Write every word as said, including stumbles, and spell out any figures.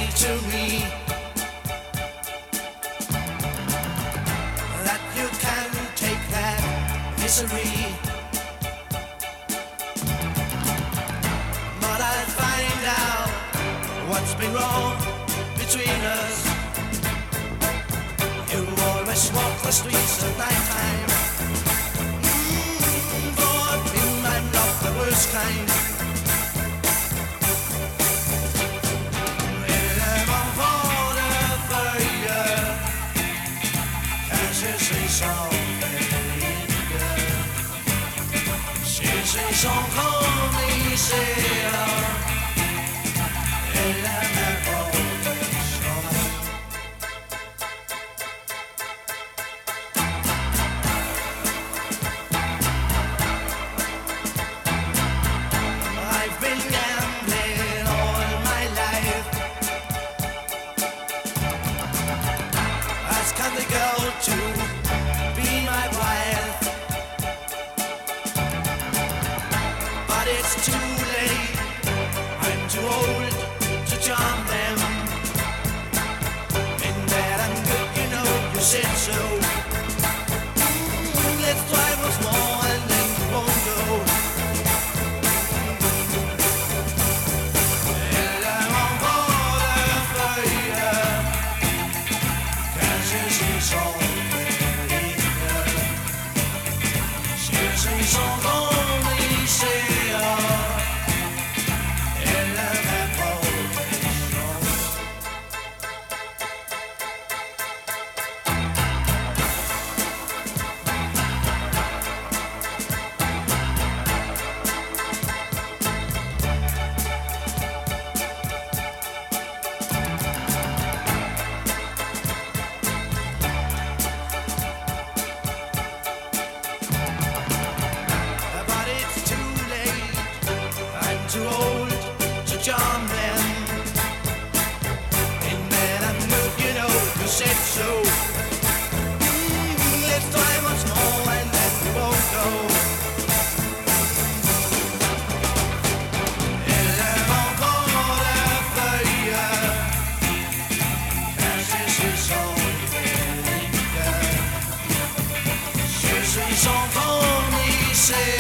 to me that you can take that misery, but I'll find out what's been wrong between us. You always walk the streets at night time. Mm, for me, I'm not the worst kind. Sans commissaire et la mer I've been gambling all my life, asking the girl to be my wife. It's too late, I'm too old to charm them. In that I'm good, you know, you said so. Mm, let's try once more and then we won't go. Elle a encore la feuille, car je suis son péril. Je suis son commissaire. Too old to charm them. In that I'm good, you know, you said so. Mm, let's try once more and then we won't go. Elle a encore la feuille, car je suis son péril. Je suis son commissaire.